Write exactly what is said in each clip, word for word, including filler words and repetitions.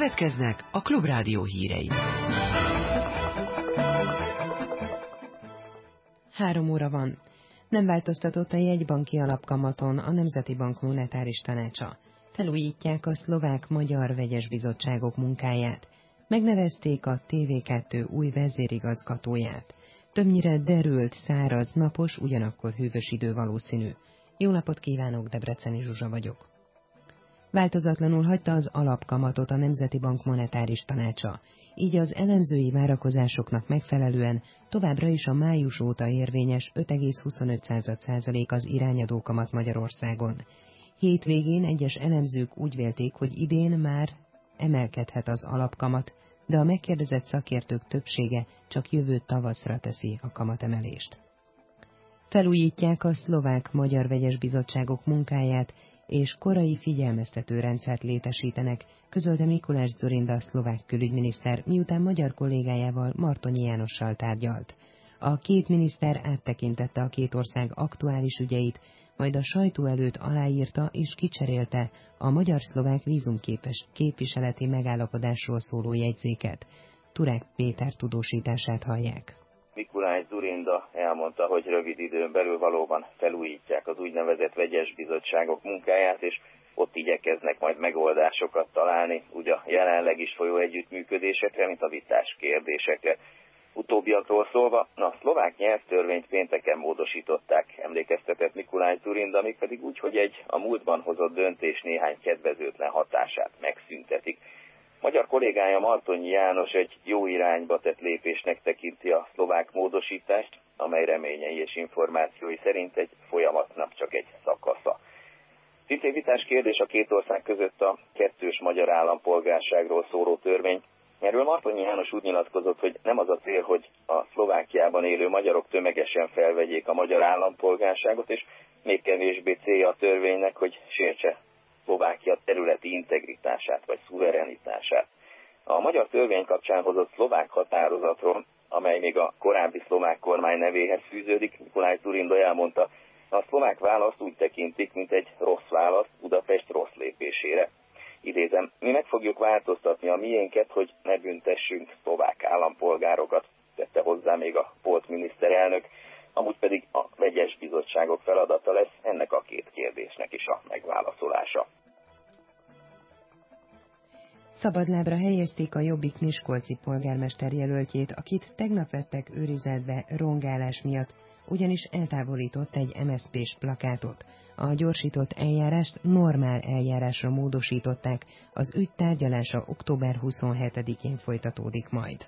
Következnek a Klubrádió hírei. Három óra van. Nem változtatott a jegybanki alapkamaton a Nemzeti Bank monetáris tanácsa. Felújítják a szlovák-magyar vegyes bizottságok munkáját. Megnevezték a té vé kettő új vezérigazgatóját. Többnyire derült, száraz, napos, ugyanakkor hűvös idő valószínű. Jó napot kívánok, Debreceni Zsuzsa vagyok. Változatlanul hagyta az alapkamatot a Nemzeti Bank monetáris tanácsa. Így az elemzői várakozásoknak megfelelően továbbra is a május óta érvényes öt egész huszonöt százalék az irányadó kamat Magyarországon. Hétvégén egyes elemzők úgy vélték, hogy idén már emelkedhet az alapkamat, de a megkérdezett szakértők többsége csak jövő tavaszra teszi a kamatemelést. Felújítják a szlovák-magyar vegyes bizottságok munkáját, és korai figyelmeztető rendszert létesítenek, közölte Mikuláš Dzurinda szlovák külügyminiszter, miután magyar kollégájával, Martonyi Jánossal tárgyalt. A két miniszter áttekintette a két ország aktuális ügyeit, majd a sajtó előtt aláírta és kicserélte a magyar-szlovák vízumképes képviseleti megállapodásról szóló jegyzéket. Turek Péter tudósítását hallják. Mikuláš Dzurinda elmondta, hogy rövid időn belül valóban felújítják az úgynevezett vegyes bizottságok munkáját, és ott igyekeznek majd megoldásokat találni, úgy a jelenleg is folyó együttműködésekre, mint a vitás kérdésekre. Utóbbiakról szólva, a szlovák nyelvtörvényt pénteken módosították, emlékeztetett Mikuláš Dzurinda, még pedig úgy, hogy egy a múltban hozott döntés néhány kedvezőtlen hatását megszüntetik. Magyar kollégája Martonyi János egy jó irányba tett lépésnek tekinti a szlovák módosítást, amely reményei és információi szerint egy folyamatnak csak egy szakasza. Szintén vitás kérdés a két ország között a kettős magyar állampolgárságról szóló törvény. Erről Martonyi János úgy nyilatkozott, hogy nem az a cél, hogy a Szlovákiában élő magyarok tömegesen felvegyék a magyar állampolgárságot, és még kevésbé célja a törvénynek, hogy sértse Szlovákia területi integritását vagy szuverenitását. A magyar törvény kapcsán hozott szlovák határozatról, amely még a korábbi szlovák kormány nevéhez fűződik, Mikuláš Dzurinda elmondta, a szlovák választ úgy tekintik, mint egy rossz választ Budapest rossz lépésére. Idézem, mi meg fogjuk változtatni a miénket, hogy ne büntessünk szlovák állampolgárokat, tette hozzá még a volt miniszterelnök, amúgy pedig a vegyes bizottságok feladata lesz ennek a két kérdésnek is a megválaszolása. Szabadlábra helyezték a Jobbik miskolci polgármester jelöltjét, akit tegnap vettek őrizetbe rongálás miatt, ugyanis eltávolított egy em es zé pés plakátot. A gyorsított eljárást normál eljárásra módosították, az ügy tárgyalása október huszonhetedikén folytatódik majd.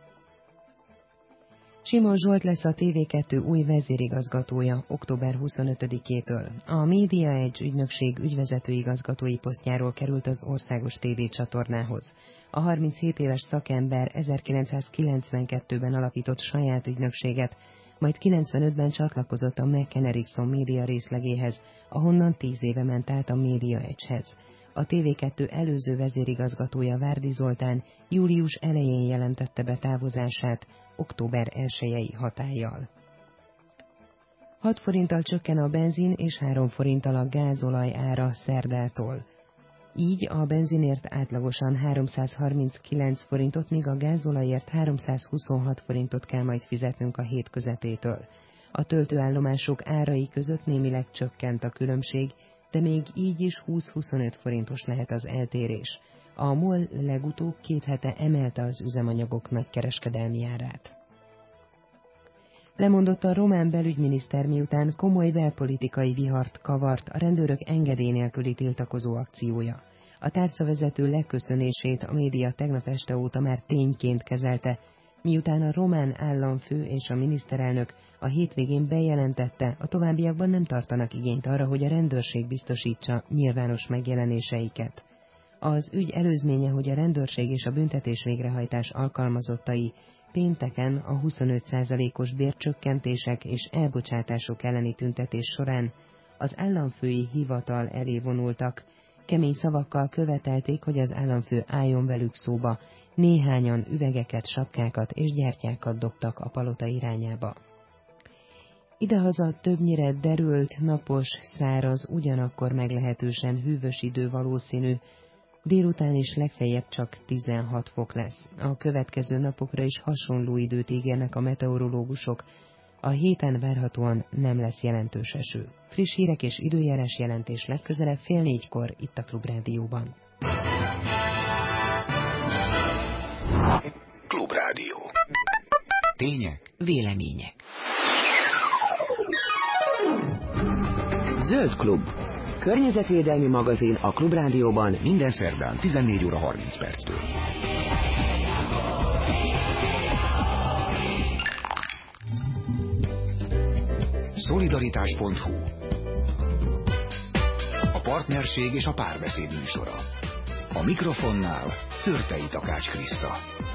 Simon Zsolt lesz a té vé kettő új vezérigazgatója október huszonötödikétől. A Média Edge ügynökség ügyvezetőigazgatói posztjáról került az országos tévécsatornához. A harminchét éves szakember ezerkilencszázkilencvenkettőben alapított saját ügynökséget, majd kilencvenötben csatlakozott a McCann Erickson média részlegéhez, ahonnan tíz éve ment át a Média Edge-hez. A té vé kettő előző vezérigazgatója Várdi Zoltán július elején jelentette be távozását, október elsejei hatállyal. hat forinttal csökken a benzin és három forinttal a gázolaj ára szerdától. Így a benzinért átlagosan háromszázharminckilenc forintot, míg a gázolajért háromszázhuszonhat forintot kell majd fizetnünk a hét közepétől. A töltőállomások árai között némileg csökkent a különbség, de még így is húsz-huszonöt forintos lehet az eltérés. A MOL legutóbb két hete emelte az üzemanyagok nagykereskedelmi árát. Lemondott a román belügyminiszter, miután komoly belpolitikai vihart kavart a rendőrök engedély nélküli tiltakozó akciója. A tárcavezető leköszönését a média tegnap este óta már tényként kezelte, miután a román államfő és a miniszterelnök a hétvégén bejelentette, a továbbiakban nem tartanak igényt arra, hogy a rendőrség biztosítsa nyilvános megjelenéseiket. Az ügy előzménye, hogy a rendőrség és a büntetés végrehajtás alkalmazottai pénteken a huszonöt százalékos bércsökkentések és elbocsátások elleni tüntetés során az államfői hivatal elé vonultak. Kemény szavakkal követelték, hogy az államfő álljon velük szóba, néhányan üvegeket, sapkákat és gyertyákat dobtak a palota irányába. Idehaza többnyire derült, napos, száraz, ugyanakkor meglehetősen hűvös idő valószínű. Délután is legfeljebb csak tizenhat fok lesz. A következő napokra is hasonló időt ígérnek a meteorológusok. A héten várhatóan nem lesz jelentős eső. Friss hírek és időjárás jelentés legközelebb fél négykor itt a Klubrádióban. Klubrádió. Tények, vélemények. Zöld Klub. Környezetvédelmi magazin a Klubrádióban minden szerdán tizennégy óra harminc perctől. Szolidaritás pont hu. A partnerség és a párbeszéd műsora. A mikrofonnál Törtei Takács Kriszta.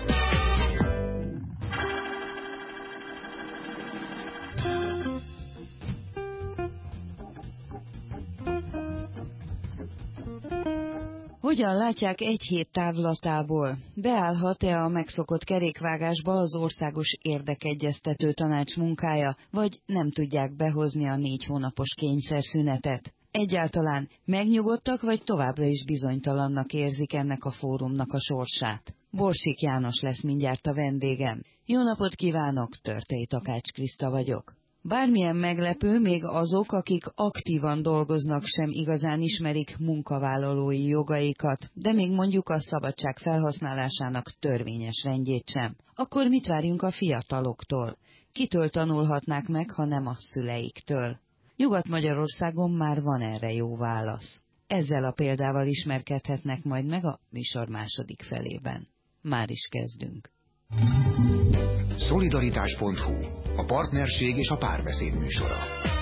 Hogyan látják egy hét távlatából? Beállhat-e a megszokott kerékvágásba az Országos Érdekegyeztető Tanács munkája, vagy nem tudják behozni a négy hónapos kényszerszünetet? Egyáltalán megnyugodtak, vagy továbbra is bizonytalannak érzik ennek a fórumnak a sorsát? Borsik János lesz mindjárt a vendégem. Jó napot kívánok, Törtei Takács Kriszta vagyok. Bármilyen meglepő, még azok, akik aktívan dolgoznak, sem igazán ismerik munkavállalói jogaikat, de még mondjuk a szabadság felhasználásának törvényes rendjét sem. Akkor mit várjunk a fiataloktól? Kitől tanulhatnák meg, ha nem a szüleiktől? Nyugat-Magyarországon már van erre jó válasz. Ezzel a példával ismerkedhetnek majd meg a műsor második felében. Már is kezdünk. Szolidaritás pont hu. A partnerség és a párbeszéd műsora.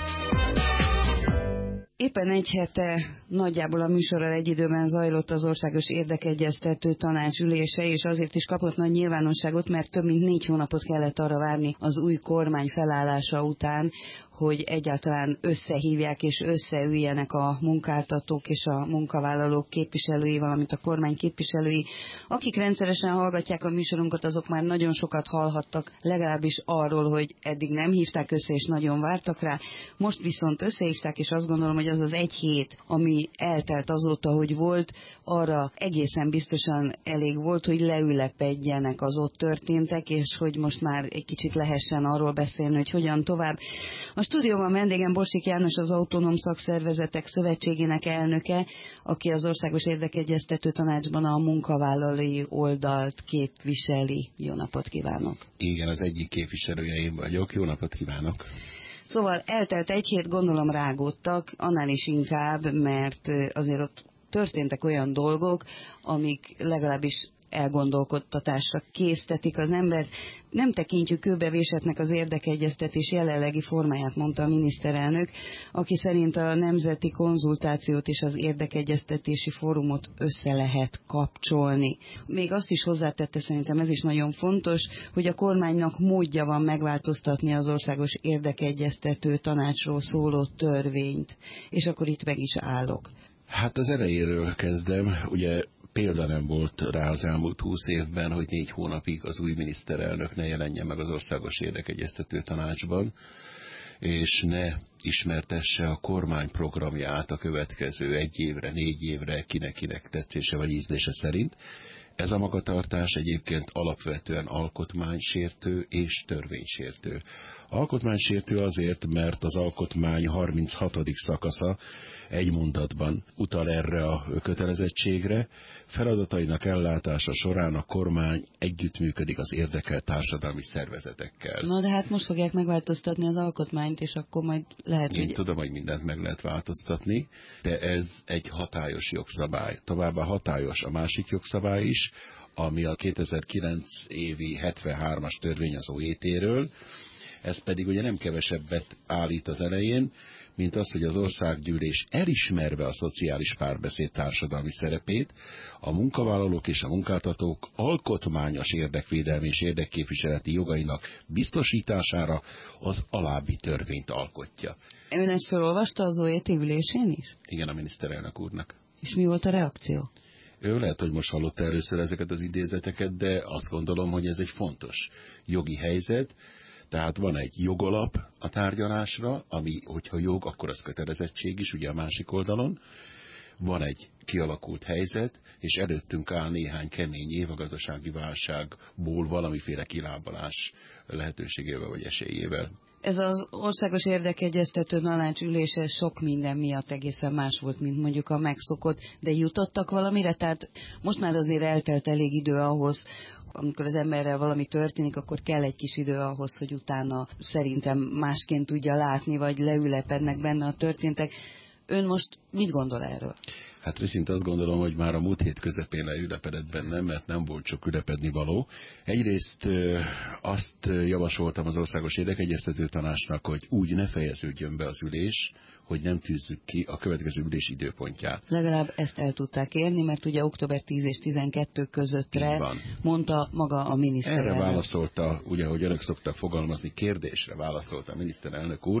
Éppen egy hete nagyjából a műsorral egy időben zajlott az Országos Érdekegyeztető Tanács ülése, és azért is kapott nagy nyilvánosságot, mert több mint négy hónapot kellett arra várni az új kormány felállása után, hogy egyáltalán összehívják és összeüljenek a munkáltatók és a munkavállalók képviselői, valamint a kormány képviselői. Akik rendszeresen hallgatják a műsorunkat, azok már nagyon sokat hallhattak, legalábbis arról, hogy eddig nem hívták össze és nagyon vártak rá. Most viszont összehívták, és azt gondolom, hogy az az egy hét, ami eltelt azóta, hogy volt, arra egészen biztosan elég volt, hogy leülepedjenek az ott történtek, és hogy most már egy kicsit lehessen arról beszélni, hogy hogyan tovább. A stúdióban vendégem Borsik János, az Autonóm Szakszervezetek Szövetségének elnöke, aki az Országos Érdekegyeztető Tanácsban a munkavállalói oldalt képviseli. Jó napot kívánok! Igen, az egyik képviselője én vagyok. Jó napot kívánok! Szóval eltelt egy hét, gondolom rágódtak, annál is inkább, mert azért ott történtek olyan dolgok, amik legalábbis elgondolkodtatásra késztetik az embert. Nem tekintjük kőbevésetnek az érdekegyeztetés jelenlegi formáját, mondta a miniszterelnök, aki szerint a nemzeti konzultációt és az érdekegyeztetési fórumot össze lehet kapcsolni. Még azt is hozzátette, szerintem ez is nagyon fontos, hogy a kormánynak módja van megváltoztatni az Országos Érdekegyeztető Tanácsról szóló törvényt. És akkor itt meg is állok. Hát az elejéről kezdem, ugye példa nem volt rá az elmúlt húsz évben, hogy négy hónapig az új miniszterelnök ne jelenjen meg az Országos Érdekegyeztető Tanácsban, és ne ismertesse a kormány programját a következő egy évre, négy évre, kinek-kinek tetszése vagy ízlése szerint. Ez a magatartás egyébként alapvetően alkotmánysértő és törvénysértő. Alkotmánysértő azért, mert az alkotmány harminchatodik szakasza egy mondatban utal erre a kötelezettségre. Feladatainak ellátása során a kormány együttműködik az érdekelt társadalmi szervezetekkel. Na de hát most fogják megváltoztatni az alkotmányt, és akkor majd lehet, Én hogy... tudom, hogy mindent meg lehet változtatni, de ez egy hatályos jogszabály. Továbbá hatályos a másik jogszabály is, ami a kétezer-kilenc évi hetvenhármas törvény az o é té-ről. Ez pedig ugye nem kevesebbet állít az elején, mint az, hogy az országgyűlés elismerve a szociális párbeszéd társadalmi szerepét, a munkavállalók és a munkáltatók alkotmányos érdekvédelmi és érdekképviseleti jogainak biztosítására az alábbi törvényt alkotja. Ön ezt felolvasta az o é té ülésén is? Igen, a miniszterelnök úrnak. És mi volt a reakció? Ő lehet, hogy most hallotta először ezeket az idézeteket, de azt gondolom, hogy ez egy fontos jogi helyzet. Tehát van egy jogalap a tárgyalásra, ami, hogyha jog, akkor az kötelezettség is, ugye a másik oldalon. van egy kialakult helyzet, és előttünk áll néhány kemény év a gazdasági válságból valamiféle kilábalás lehetőségével vagy esélyével. Ez az országos érdekegyeztető tanács ülése sok minden miatt egészen más volt, mint mondjuk a megszokott, de jutottak valamire? Tehát most már azért eltelt elég idő ahhoz, amikor az emberrel valami történik, akkor kell egy kis idő ahhoz, hogy utána szerintem másként tudja látni, vagy leülepednek benne a történtek. Ön most mit gondol erről? Hát őszintén azt gondolom, hogy már a múlt hét közepén leülepedett bennem, mert nem volt sok ülepedni való. Egyrészt azt javasoltam az Országos Érdekegyeztető Tanácsnak, hogy úgy ne fejeződjön be az ülés, hogy nem tűzzük ki a következő ülés időpontját. Legalább ezt el tudták érni, mert ugye október tíz és tizenkettő közöttre mondta maga a miniszterelnök. Erre válaszolta, ugye, hogy önök szoktak fogalmazni, kérdésre válaszolta a miniszterelnök úr,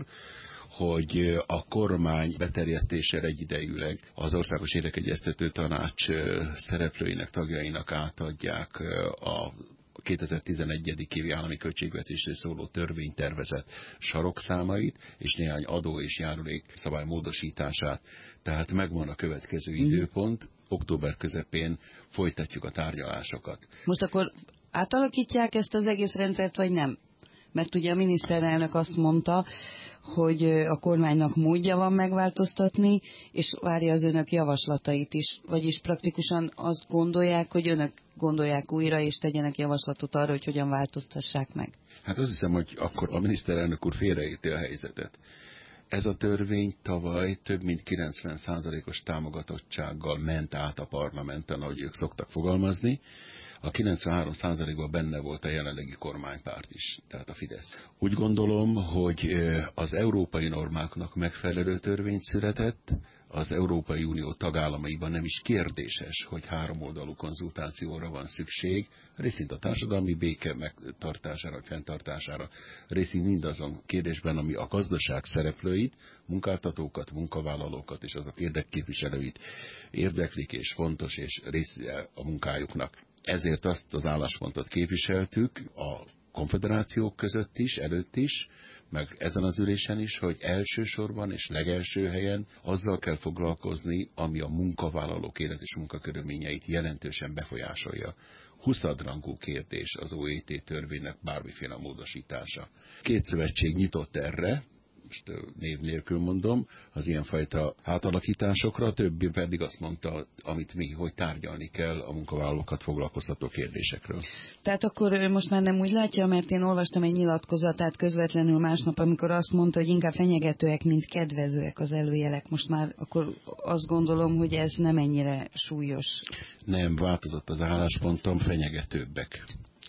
hogy a kormány beterjesztésére egyidejűleg az Országos Érdekegyeztető Tanács szereplőinek, tagjainak átadják a kétezer-tizenegy. Évi állami költségvetésről szóló törvénytervezet sarokszámait, és néhány adó és járulék szabály módosítását. Tehát megvan a következő mm. időpont, október közepén folytatjuk a tárgyalásokat. Most akkor átalakítják ezt az egész rendszert, vagy nem? Mert ugye a miniszterelnök azt mondta, hogy a kormánynak módja van megváltoztatni, és várja az önök javaslatait is. Vagyis praktikusan azt gondolják, hogy önök gondolják újra, és tegyenek javaslatot arra, hogy hogyan változtassák meg. Hát azt hiszem, hogy akkor a miniszterelnök úr félreérti a helyzetet. Ez a törvény tavaly több mint kilencven százalékos támogatottsággal ment át a parlamenten, ahogy ők szoktak fogalmazni. A kilencvenhárom százalékban benne volt a jelenlegi kormánypárt is, tehát a Fidesz. Úgy gondolom, hogy az európai normáknak megfelelő törvény született, az Európai Unió tagállamaiban nem is kérdéses, hogy háromoldalú konzultációra van szükség, részint a társadalmi béke megtartására, vagy fenntartására, részint mindazon kérdésben, ami a gazdaság szereplőit, munkáltatókat, munkavállalókat és azok érdekképviselőit érdeklik és fontos és része a munkájuknak. Ezért azt az álláspontot képviseltük a konfederációk között is, előtt is, meg ezen az ülésen is, hogy elsősorban és legelső helyen azzal kell foglalkozni, ami a munkavállalók élet és munkakörülményeit jelentősen befolyásolja. Huszadrangú kérdés az o e té törvénynek bármiféle módosítása. Két szövetség nyitott erre, most név nélkül mondom, az ilyenfajta átalakításokra, a többi pedig azt mondta, amit mi, hogy tárgyalni kell a munkavállalókat foglalkoztató kérdésekről. Tehát akkor most már nem úgy látja, mert én olvastam egy nyilatkozatát közvetlenül másnap, amikor azt mondta, hogy inkább fenyegetőek, mint kedvezőek az előjelek. Most már akkor azt gondolom, hogy ez nem ennyire súlyos. Nem, változott az álláspontom, fenyegetőbbek.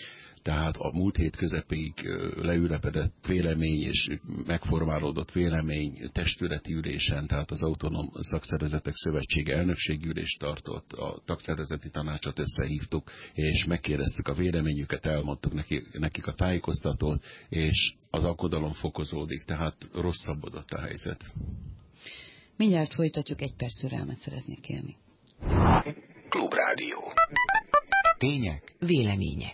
Tehát a múlt hét közepéig leülepedett vélemény és megformálódott vélemény testületi ülésen, tehát az Autonóm Szakszervezetek Szövetsége elnökségi ülést tartott, a tagszervezeti tanácsot összehívtuk, és megkérdeztük a véleményüket, elmondtuk neki, nekik a tájékoztatót, és az aggodalom fokozódik, tehát rosszabbodott a helyzet. Mindjárt folytatjuk, egy perc türelmet szeretnék kérni. Klubrádió. Tények, vélemények.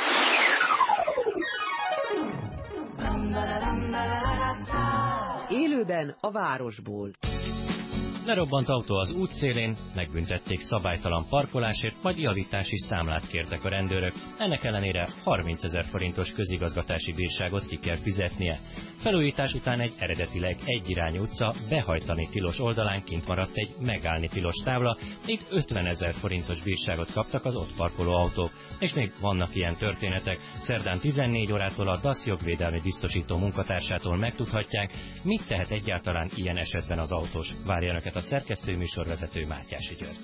Élőben a városból. Lerobbant autó az útszélén, megbüntették szabálytalan parkolásért, majd javítási számlát kértek a rendőrök. Ennek ellenére harmincezer forintos közigazgatási bírságot ki kell fizetnie. Felújítás után egy eredetileg egyirányú utca behajtani tilos oldalán kint maradt egy megállni tilos tábla, itt ötvenezer forintos bírságot kaptak az ott parkoló autók. És még vannak ilyen történetek. Szerdán tizennégy órától a dé á szé jogvédelmi biztosító munkatársától megtudhatják, mit tehet egyáltalán ilyen esetben az autós. Várja önöket a szerkesztő műsorvezető Mátyási György.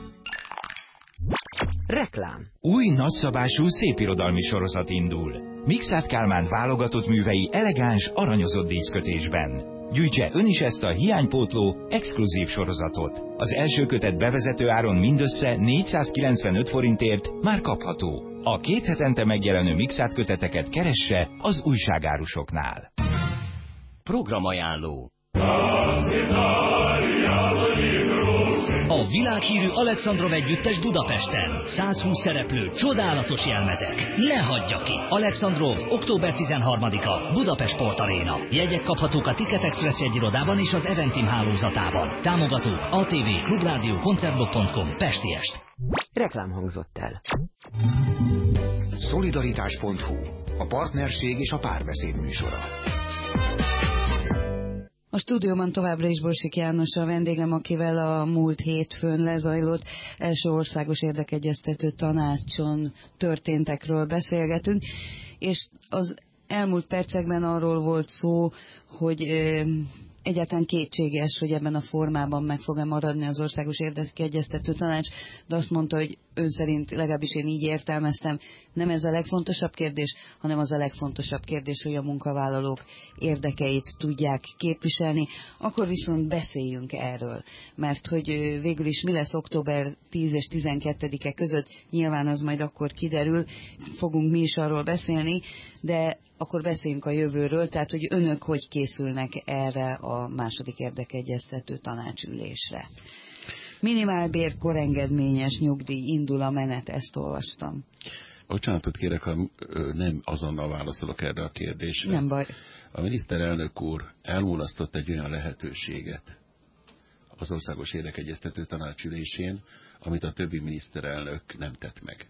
Reklám. Új nagyszabású szépirodalmi sorozat indul. Mikszáth Kálmán válogatott művei elegáns, aranyozott díszkötésben. Gyűjtse ön is ezt a hiánypótló, exkluzív sorozatot. Az első kötet bevezető áron mindössze négyszázkilencvenöt forintért már kapható. A két hetente megjelenő Mikszáth köteteket keresse az újságárusoknál. Programajánló. A világhírű Alexandrov együttes Budapesten. százhúsz szereplő, csodálatos jelmezek. Ne hagyja ki! Alexandrov, október tizenharmadika, Budapest Sport Aréna. Jegyek kaphatók a Ticket Express jegyirodában és az Eventim hálózatában. Támogatók á té vé, Klubrádió, koncertblog pont com, Pestiest. Reklám hangzott el. Szolidaritás pont hu, a partnerség és a párbeszéd műsora. A stúdióban továbbra is Borsik János a vendégem, akivel a múlt hétfőn lezajlott első országos érdekegyeztető tanácson történtekről beszélgetünk, és az elmúlt percekben arról volt szó, hogy egyáltalán kétséges, hogy ebben a formában meg fog-e maradni az Országos Érdekegyeztető Tanács, de azt mondta, hogy ön szerint, legalábbis én így értelmeztem, nem ez a legfontosabb kérdés, hanem az a legfontosabb kérdés, hogy a munkavállalók érdekeit tudják képviselni. Akkor viszont beszéljünk erről, mert hogy végül is mi lesz október tíz és tizenkettedike között, nyilván az majd akkor kiderül, fogunk mi is arról beszélni, de akkor beszéljünk a jövőről, tehát hogy önök hogy készülnek erre a második érdekegyeztető tanácsülésre. Minimálbér, korengedményes nyugdíj, indul a menet, ezt olvastam. Bocsánatot kérek, ha nem azonnal válaszolok erre a kérdésre. Nem baj. A miniszterelnök úr elmulasztott egy olyan lehetőséget az Országos Érdekegyeztető Tanácsülésén, amit a többi miniszterelnök nem tett meg.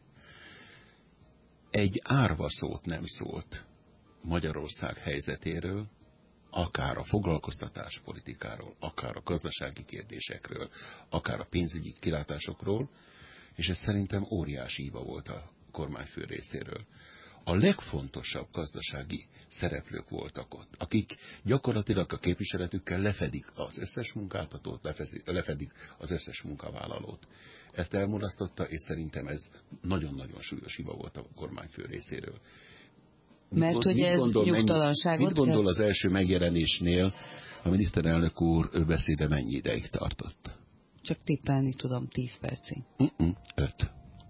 Egy árva szót nem szólt Magyarország helyzetéről, akár a foglalkoztatáspolitikáról, akár a gazdasági kérdésekről, akár a pénzügyi kilátásokról, és ez szerintem óriási hiba volt a kormányfő részéről. A legfontosabb gazdasági szereplők voltak ott, akik gyakorlatilag a képviseletükkel lefedik az összes munkáltatót, lefedik az összes munkavállalót. Ezt elmulasztotta, és szerintem ez nagyon-nagyon súlyos hiba volt a kormányfő részéről. Mert hogy ez gondol, nyugtalanságot... Mit gondol az első megjelenésnél a miniszterelnök úr ő beszéde mennyi ideig tartott? Csak tippelni tudom, tíz percig. Uh-uh, öt.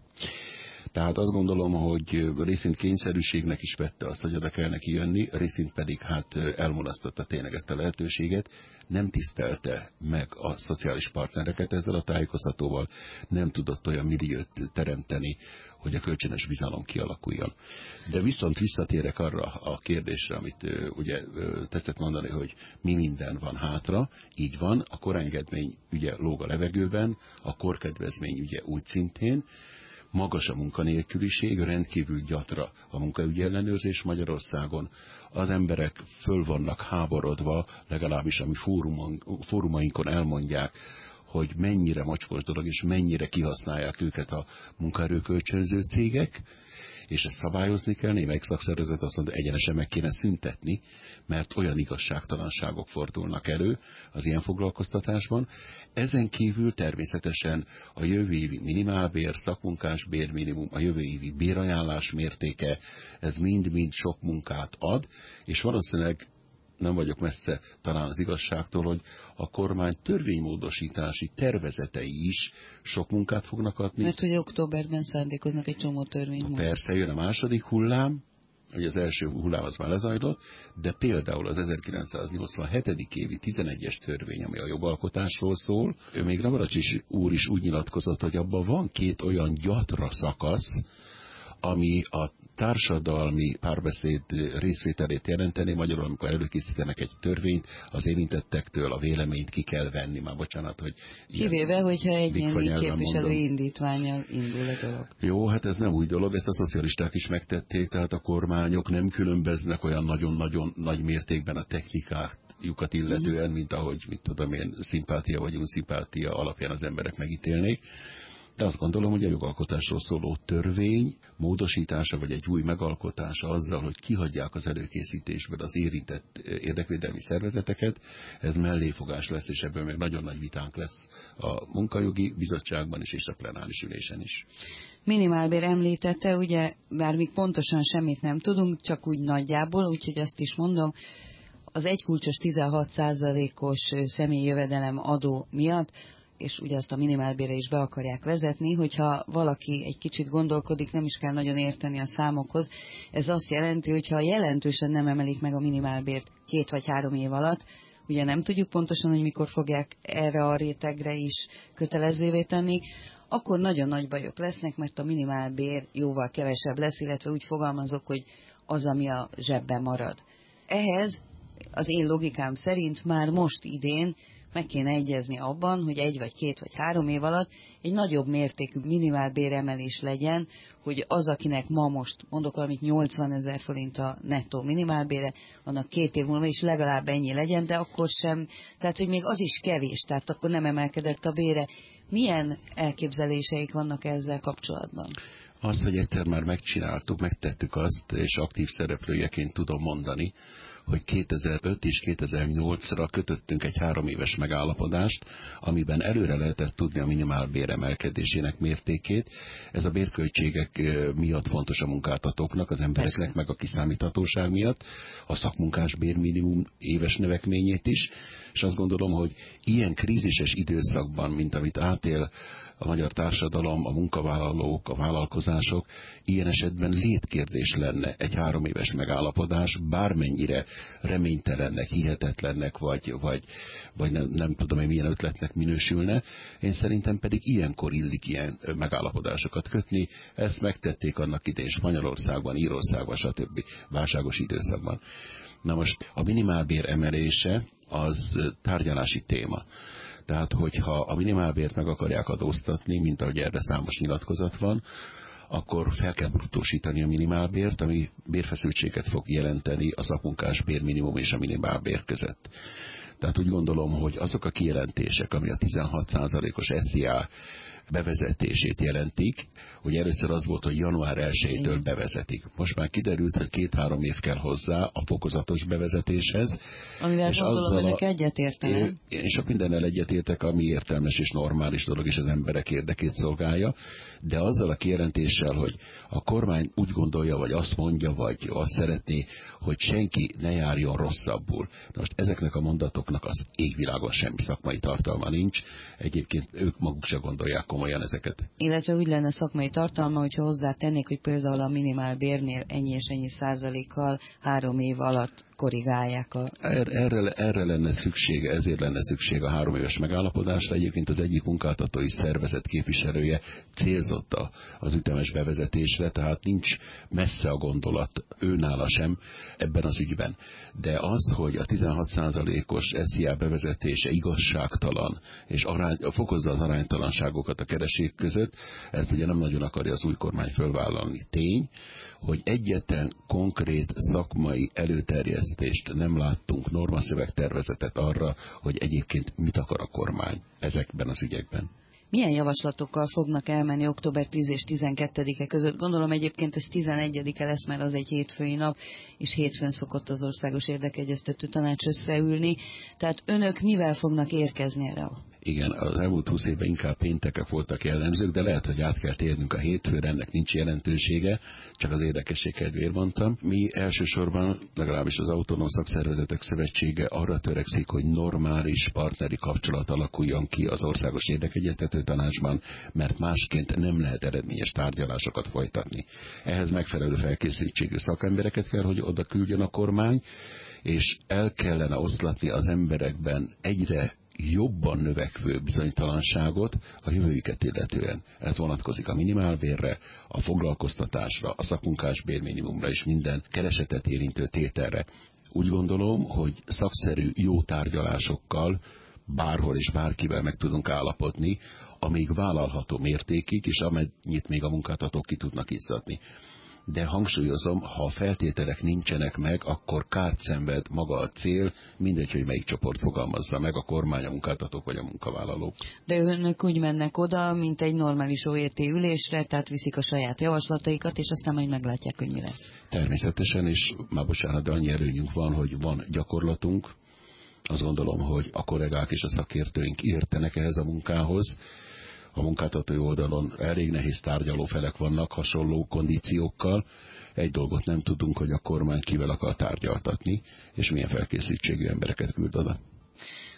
Tehát azt gondolom, hogy részint kényszerűségnek is vette azt, hogy oda kell neki jönni, részint pedig hát elmulasztotta tényleg ezt a lehetőséget, nem tisztelte meg a szociális partnereket ezzel a tájékoztatóval, nem tudott olyan milliót teremteni, hogy a kölcsönös bizalom kialakuljon. De viszont visszatérek arra a kérdésre, amit ugye tetszett mondani, hogy mi minden van hátra, így van, a korengedmény ugye lóg a levegőben, a korkedvezmény ugye úgy szintén, magas a munkanélküliség, rendkívül gyatra a munkaügyi ellenőrzés Magyarországon. Az emberek föl vannak háborodva, legalábbis ami fórumon, fórumainkon elmondják, hogy mennyire mocskos dolog, és mennyire kihasználják őket a munkaerőkölcsönző cégek, és ezt szabályozni kell, némelyik szakszervezet azt mondja, egyenesen meg kéne szüntetni, mert olyan igazságtalanságok fordulnak elő az ilyen foglalkoztatásban. Ezen kívül természetesen a jövő évi minimálbér, szakmunkás bérminimum, a jövő évi bérajánlás mértéke, ez mind-mind sok munkát ad, és valószínűleg nem vagyok messze talán az igazságtól, hogy a kormány törvénymódosítási tervezetei is sok munkát fognak adni. Mert hogy októberben szándékoznak egy csomó törvényt. Persze jön a második hullám, hogy az első hullám az már lezajlott, de például az ezerkilencszáznyolcvanhetedik évi tizenegyes törvény, ami a jogalkotásról szól, ő még Navracsics úr is úgy nyilatkozott, hogy abban van két olyan gyatra szakasz, ami a társadalmi párbeszéd részvételét jelenteni, magyarul amikor előkészítenek egy törvényt, az érintettektől a véleményt ki kell venni. Már bocsánat, hogy... Kivéve, hogyha egyéni képviselő indítvánnyal indul a dolog. Jó, hát ez nem új dolog, ezt a szocialisták is megtették, tehát a kormányok nem különböznek olyan nagyon-nagyon nagy mértékben a technikájukat illetően, mint ahogy, mit tudom én, szimpátia vagy unszimpátia alapján az emberek megítélnék. De azt gondolom, hogy a jogalkotásról szóló törvény módosítása, vagy egy új megalkotása azzal, hogy kihagyják az előkészítésből az érintett érdekvédelmi szervezeteket, ez melléfogás lesz, és ebből még nagyon nagy vitánk lesz a munkajogi bizottságban is, és a plenáris ülésen is. Minimálbér említette, ugye, bár még pontosan semmit nem tudunk, csak úgy nagyjából, úgyhogy azt is mondom, az egykulcsos tizenhat százalékos személyi jövedelem adó miatt, és ugye azt a minimálbérre is be akarják vezetni, hogyha valaki egy kicsit gondolkodik, nem is kell nagyon érteni a számokhoz. Ez azt jelenti, hogyha jelentősen nem emelik meg a minimálbért két vagy három év alatt, ugye nem tudjuk pontosan, hogy mikor fogják erre a rétegre is kötelezővé tenni, akkor nagyon nagy bajok lesznek, mert a minimálbér jóval kevesebb lesz, illetve úgy fogalmazok, hogy az, ami a zsebben marad. Ehhez az én logikám szerint már most idén meg kéne egyezni abban, hogy egy vagy két vagy három év alatt egy nagyobb mértékű minimálbéremelés legyen, hogy az, akinek ma most, mondok valamit, nyolcvanezer forint a nettó minimálbére, annak két év múlva is legalább ennyi legyen, de akkor sem, tehát hogy még az is kevés, tehát akkor nem emelkedett a bére. Milyen elképzeléseik vannak ezzel kapcsolatban? Az, hogy egyszer már megcsináltuk, megtettük azt, és aktív szereplőjeként tudom mondani, hogy kétezer-öt és kétezer-nyolcra kötöttünk egy három éves megállapodást, amiben előre lehetett tudni a minimálbér emelkedésének mértékét. Ez a bérköltségek miatt fontos a munkáltatóknak, az embereknek, meg a kiszámíthatóság miatt, a szakmunkás bérminimum éves növekményét is, és azt gondolom, hogy ilyen krízises időszakban, mint amit átél a magyar társadalom, a munkavállalók, a vállalkozások, ilyen esetben létkérdés lenne egy három éves megállapodás, bármennyire reménytelennek, hihetetlennek, vagy, vagy, vagy nem, nem tudom, hogy milyen ötletnek minősülne. Én szerintem pedig ilyenkor illik ilyen megállapodásokat kötni. Ezt megtették annak idején Spanyolországban, Írországban, stb. Válságos időszakban. Na most a minimálbér emelése az tárgyalási téma. Tehát, hogyha a minimálbért meg akarják adóztatni, mint ahogy erre számos nyilatkozat van, akkor fel kell bruttósítani a minimálbért, ami bérfeszültséget fog jelenteni a szakmunkás bérminimum és a minimálbér között. Tehát úgy gondolom, hogy azok a kijelentések, ami a tizenhat százalékos es zé á bevezetését jelentik, hogy először az volt, hogy január elsejétől bevezetik. Most már kiderült, hogy két-három év kell hozzá a fokozatos bevezetéshez. Amivel és gondolom, önök egyetértenek. Én sok mindennel egyetértek, ami értelmes és normális dolog, és az emberek érdekét szolgálja, de azzal a kijelentéssel, hogy a kormány úgy gondolja, vagy azt mondja, vagy azt szeretné, hogy senki ne járjon rosszabbul. Most ezeknek a mondatoknak az égvilágon semmi szakmai tartalma nincs. Egyébként ők maguk se gondolják komolyan ezeket. Illetve úgy lenne szakmai tartalma, hogyha hozzátennék, hogy például a minimálbérnél ennyi és ennyi százalékkal három év alatt korrigálják a... Erre, erre lenne szüksége, ezért lenne szükség a három éves megállapodásra. Egyébként az egyik munkáltatói szervezet képviselője célzott az ütemes bevezetésre, tehát nincs messze a gondolat őnála sem ebben az ügyben. De az, hogy a tizenhat százalékos es zé á bevezetése igazságtalan, és arány, fokozza az aránytalanságokat a kereség között, ezt ugye nem nagyon akarja az új kormány fölvállalni. Tény, hogy egyetlen konkrét szakmai előterjesztést nem láttunk, normaszövegtervezetet arra, hogy egyébként mit akar a kormány ezekben az ügyekben. Milyen javaslatokkal fognak elmenni október tíz és tizenkettedike között? Gondolom egyébként ez tizenegyedike lesz, mert az egy hétfői nap, és hétfőn szokott az Országos Érdekegyeztető Tanács összeülni. Tehát önök mivel fognak érkezni erre? Igen, az elmúlt húsz évben inkább péntekek voltak jellemzők, de lehet, hogy át kell térnünk a hétfőre, ennek nincs jelentősége, csak az érdekesség kedvéért mondtam. Mi elsősorban, legalábbis az Autonóm Szakszervezetek Szövetsége arra törekszik, hogy normális partneri kapcsolat alakuljon ki az Országos Érdekegyeztető Tanácsban, mert másként nem lehet eredményes tárgyalásokat folytatni. Ehhez megfelelő felkészültségű szakembereket kell, hogy oda küldjön a kormány, és el kellene oszlatni az emberekben egyre jobban növekvő bizonytalanságot a jövőjüket illetően. Ez vonatkozik a minimálbérre, a foglalkoztatásra, a szakmunkás bérminimumra és minden keresetet érintő tételre. Úgy gondolom, hogy szakszerű jó tárgyalásokkal bárhol és bárkivel meg tudunk állapodni, amíg vállalható mértékig, és amennyit még a munkáltatók ki tudnak izzadni. De hangsúlyozom, ha a feltételek nincsenek meg, akkor kárt szenved maga a cél, mindegy, hogy melyik csoport fogalmazza meg, a kormány, a munkáltatók vagy a munkavállalók. De önök úgy mennek oda, mint egy normális o é té ülésre, tehát viszik a saját javaslataikat, és aztán majd meglátják, hogy mi lesz. Természetesen, és már bocsánat, de annyi előnyünk van, hogy van gyakorlatunk. Azt gondolom, hogy a kollégák és a szakértőink értenek ehhez a munkához. A munkáltatói oldalon elég nehéz tárgyaló felek vannak hasonló kondíciókkal. Egy dolgot nem tudunk, hogy a kormány kivel akar tárgyaltatni, és milyen felkészültségű embereket küld oda.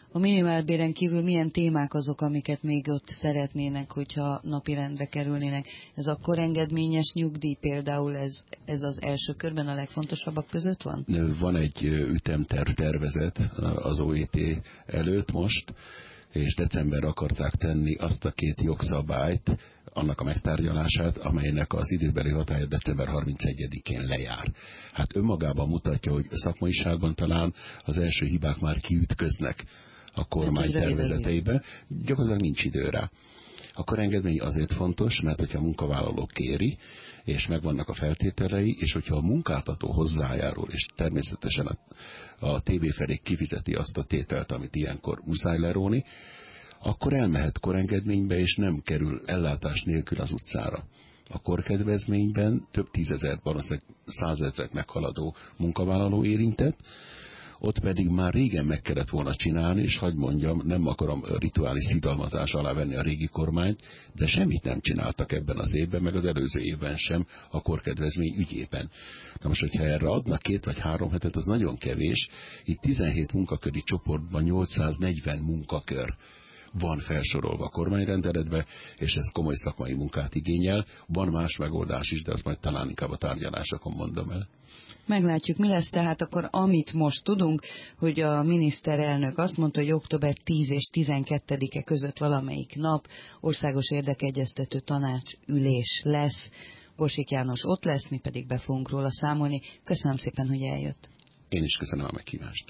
A minimálbéren kívül milyen témák azok, amiket még ott szeretnének, hogyha napirendre kerülnének? Ez a korengedményes nyugdíj például, ez, ez az első körben a legfontosabbak között van? Van egy ütemterv tervezet az o e té előtt most, és decemberre akarták tenni azt a két jogszabályt, annak a megtárgyalását, amelynek az időbeli hatálya december harmincegyedikén lejár. Hát önmagában mutatja, hogy szakmaiságban talán az első hibák már kiütköznek a kormány tervezeteibe, gyakorlatilag nincs idő rá. A korengedmény azért fontos, mert hogyha a munkavállaló kéri, és megvannak a feltételei, és hogyha a munkáltató hozzájárul, és természetesen a, a té vé felé kifizeti azt a tételt, amit ilyenkor muszáj leróni, akkor elmehet korengedménybe, és nem kerül ellátás nélkül az utcára. A korkedvezményben több tízezer, valószínűleg százezret meghaladó munkavállaló érintett, ott pedig már régen meg kellett volna csinálni, és hadd mondjam, nem akarom rituális szidalmazás alá venni a régi kormányt, de semmit nem csináltak ebben az évben, meg az előző évben sem a korkedvezmény ügyében. Na most, hogyha erre adnak két vagy három hetet, az nagyon kevés. Itt tizenhét munkaköri csoportban nyolcszáznegyven munkakör van felsorolva a kormányrendeletbe, és ez komoly szakmai munkát igényel. Van más megoldás is, de azt majd talán inkább a tárgyalásokon mondom el. Meglátjuk, mi lesz tehát akkor, amit most tudunk, hogy a miniszterelnök azt mondta, hogy október tíz és tizenkettedike között valamelyik nap országos érdekegyeztető tanácsülés lesz. Borsik János ott lesz, mi pedig be fogunk róla számolni. Köszönöm szépen, hogy eljött. Én is köszönöm a meghívást.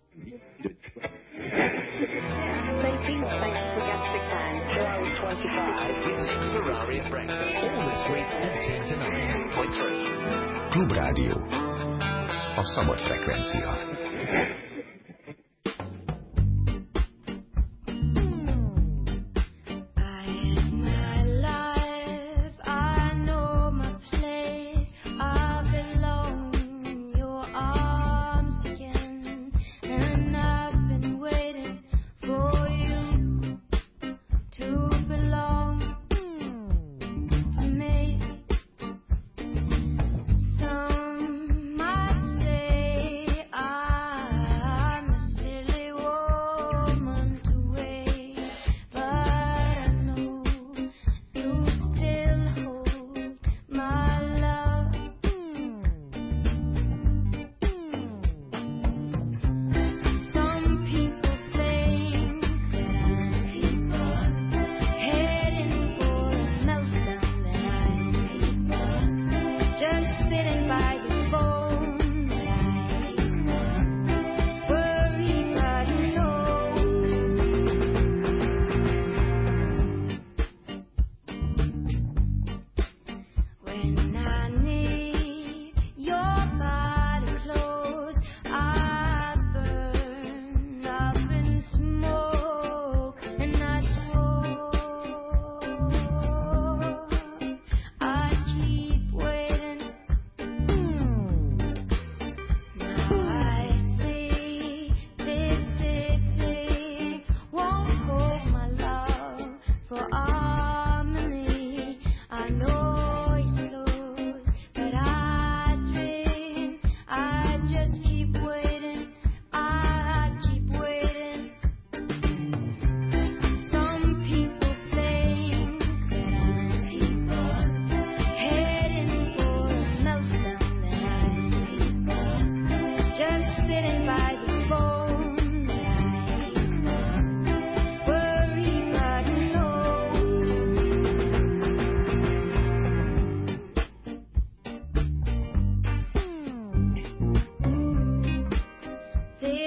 Klubrádió. A szabad frekvencia.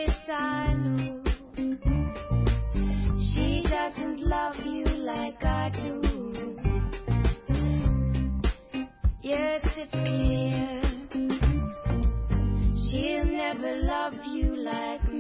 Love you like I